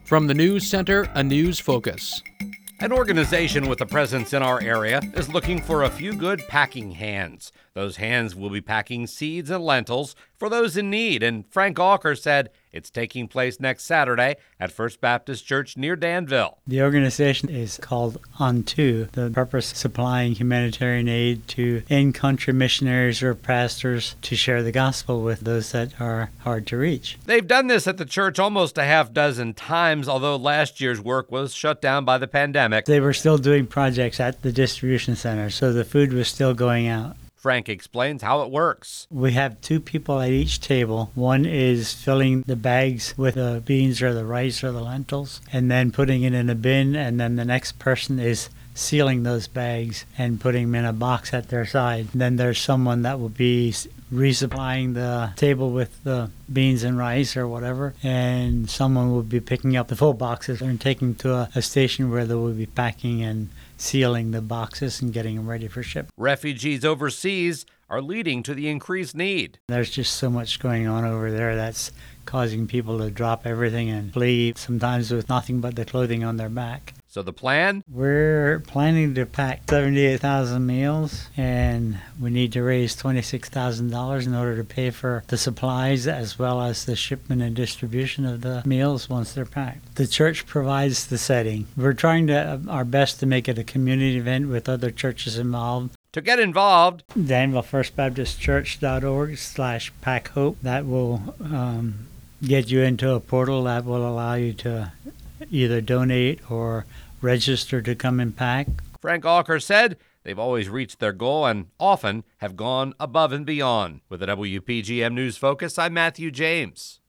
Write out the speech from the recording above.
From the News Center, a news focus. An organization with a presence in our area is looking for a few good packing hands. Those hands will be packing seeds and lentils for those in need, and Frank Alker said it's taking place next Saturday at First Baptist Church near Danville. The organization is called On2, the purpose supplying humanitarian aid to in-country missionaries or pastors to share the gospel with those that are hard to reach. They've done this at the church almost a half dozen times, although last year's work was shut down by the pandemic. They were still doing projects at the distribution center, so the food was still going out. Frank explains how it works. We have two people at each table. One is filling the bags with the beans or the rice or the lentils and then putting it in a bin, and then the next person is sealing those bags and putting them in a box at their side. And then there's someone that will be resupplying the table with the beans and rice or whatever, and someone will be picking up the full boxes and taking to a station where they will be packing and sealing the boxes and getting them ready for ship. Refugees overseas are leading to the increased need. There's just so much going on over there that's causing people to drop everything and flee, sometimes with nothing but the clothing on their back. So the plan? We're planning to pack 78,000 meals, and we need to raise $26,000 in order to pay for the supplies as well as the shipment and distribution of the meals once they're packed. The church provides the setting. We're trying our best to make it a community event with other churches involved. To get involved, DanvilleFirstBaptistChurch.org/packhope. That will get you into a portal that will allow you to either donate or register to come and pack. Frank Alker said they've always reached their goal and often have gone above and beyond. With the WPGM News Focus, I'm Matthew James.